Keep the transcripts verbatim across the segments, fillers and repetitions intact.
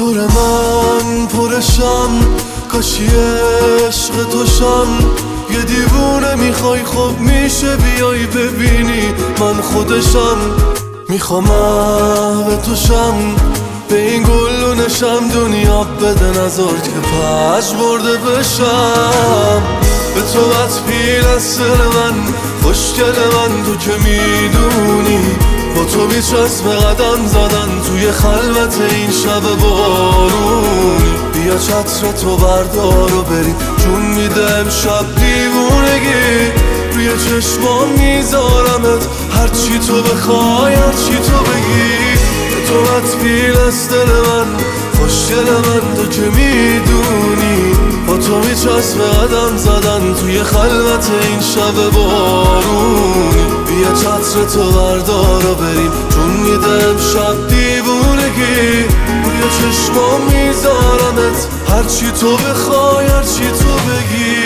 نور من پرشم، کاشی عشق توشم. یه دیوونه میخوای خب میشه بیای ببینی من خودشم. میخوام به توشم، به این گلونشم دنیا بده نذار که پش برده بشم. به تو بط پیل از سر من، خوشگل من تو که میدونی. با تو میچسب قدم زدن توی خلوت این شب بارونی. بیا چتر تو بردار و بریم چون میده امشب دیوونگی. روی چشمام میذارمت هرچی تو بخوای هرچی تو بگی. به تو بط پیل از دل من، خوشگل من تو که میدونی. با تو میچسب قدم زدن توی خلوت این شب بارونی. بیا چتر تو بردار و بریم چون میده امشب دیوونگی. روی چشمام میذارمت هرچی تو بخوای هرچی تو بگی.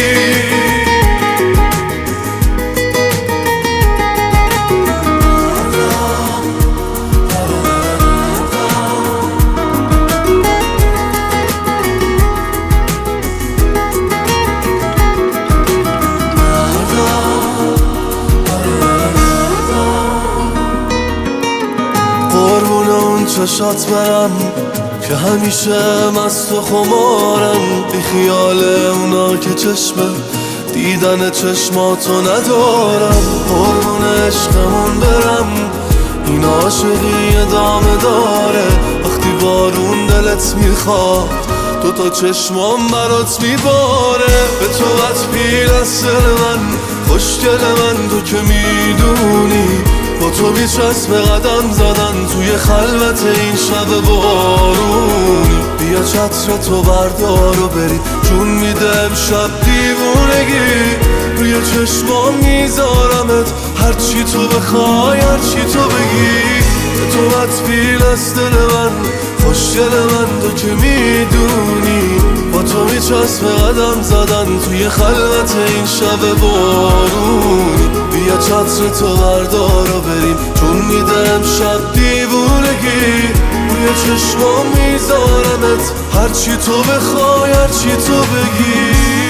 قربون اون چشات برم که همیشه مست و خمارم. بی خیال اونا که چشم دیدن چشماتو ندارم. قربون عشقمون برم، این عاشقی ادامه داره. وقتی بارون دلت میخواد دو تا چشمام برات میباره. به تو بط پیل از سر من، خوشگل من تو که میدونی. با تو میچسب قدم زدن توی خلوت این شب بارونی. بیا چتر تو بردار و بریم چون میده امشب دیوونگی. روی چشمام میذارمت هرچی تو بخوای هرچی تو بگی. به تو بط پیل از دل من، خوشگل من تو که میدونی. با تو میچسب قدم زدن توی خلوت این شب بارونی. بیا چتر تو بردار و بریم چون میده امشب دیوونگی. روی چشمام میذارمت هرچی تو بخوای هرچی تو بگی.